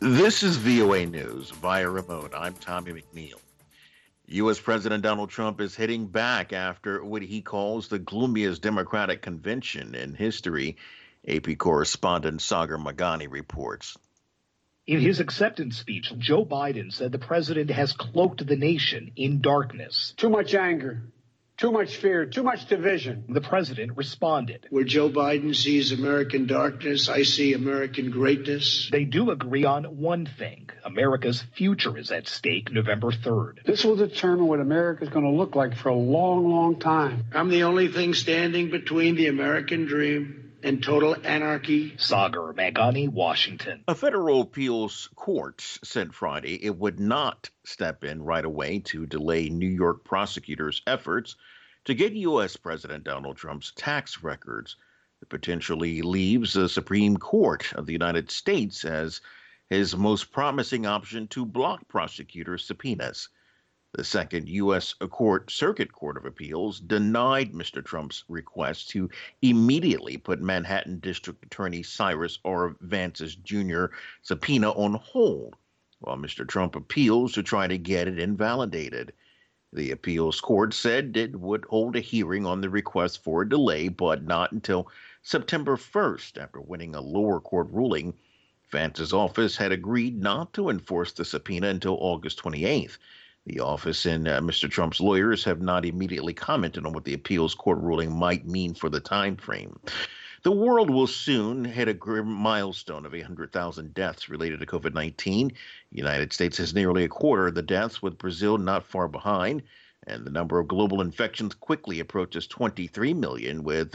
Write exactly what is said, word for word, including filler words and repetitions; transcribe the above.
This is V O A News via remote. I'm Tommy McNeil. U S. President Donald Trump is hitting back after what he calls the gloomiest Democratic convention in history. A P correspondent Sagar Magani reports. In his acceptance speech, Joe Biden said the president has cloaked the nation in darkness. Too much anger, too much fear, too much division. The president responded. Where Joe Biden sees American darkness, I see American greatness. They do agree on one thing. America's future is at stake November third. This will determine what America is going to look like for a long, long time. I'm the only thing standing between the American dream and total anarchy. Sagar Magani, Washington. A federal appeals court said Friday it would not step in right away to delay New York prosecutors' efforts to get U S. President Donald Trump's tax records. It potentially leaves the Supreme Court of the United States as his most promising option to block prosecutors' subpoenas. The Second U S. Court, Circuit Court of Appeals denied Mister Trump's request to immediately put Manhattan District Attorney Cyrus R. Vance's Junior subpoena on hold, while Mister Trump appeals to try to get it invalidated. The appeals court said it would hold a hearing on the request for a delay, but not until September first, after winning a lower court ruling. Vance's office had agreed not to enforce the subpoena until August twenty-eighth. The office and uh, Mister Trump's lawyers have not immediately commented on what the appeals court ruling might mean for the time frame. The world will soon hit a grim milestone of eight hundred thousand deaths related to COVID nineteen. The United States has nearly a quarter of the deaths, with Brazil not far behind, and the number of global infections quickly approaches twenty-three million, with